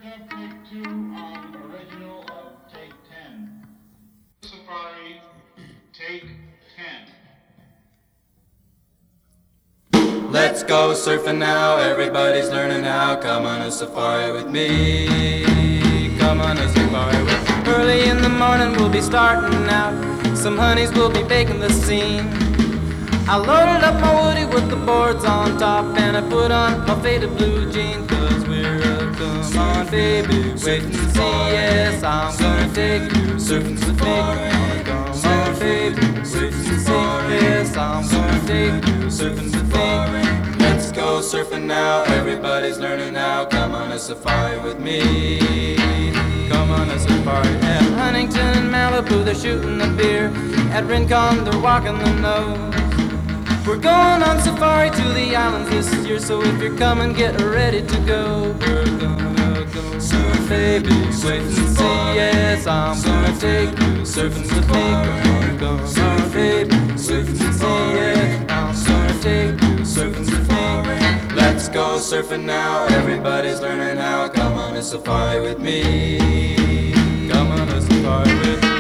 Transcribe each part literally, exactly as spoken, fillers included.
again, take two on original of take ten. Safari, take ten. Let's go surfing now, everybody's learning how. Come on a safari with me. Come on a safari with me. Early in the morning we'll be starting out. Some honeys will be baking the scene. I loaded up my woody with the boards on top, and I put on my faded blue jeans. Cause we're a come on baby, wait and see. Yes, I'm gonna take you surfing with me. Come on baby, wait and see. Yes, I'm gonna take you surfing with me. Let's go surfing now, everybody's learning how. Come on a safari with me. Come on a safari. At Huntington and Malibu they're shooting the beer. At Rincon they're walking the nose. We're going on safari to the islands this year, so if you're coming, get ready to go. We're gonna go surf, baby, wait and see. Yes, I'm gonna take you surfing with me. Gonna go surf, baby, wait and see. Yes, I'm gonna take you surfing with me. Let's go surfing now, everybody's learning how. Come on a safari with me. Come on a safari with me.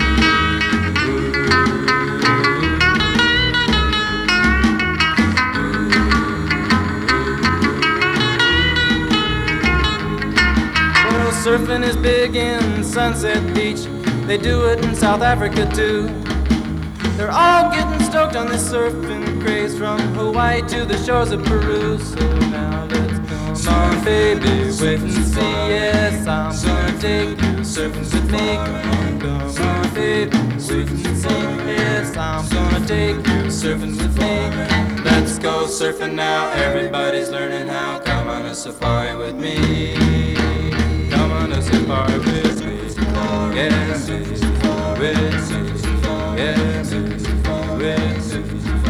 Surfing is big in Sunset Beach. They do it in South Africa too. They're all getting stoked on this surfing craze, from Hawaii to the shores of Peru. So now let's come on baby, wait and see. Yes, I'm gonna take you surfing with me. Come on, come on baby, wait and see. Yes, I'm gonna take you surfing with me. Let's go surfing now, everybody's learning how. Come on a safari with me. Come on a safari with me. Yes, with me. Yes, with me.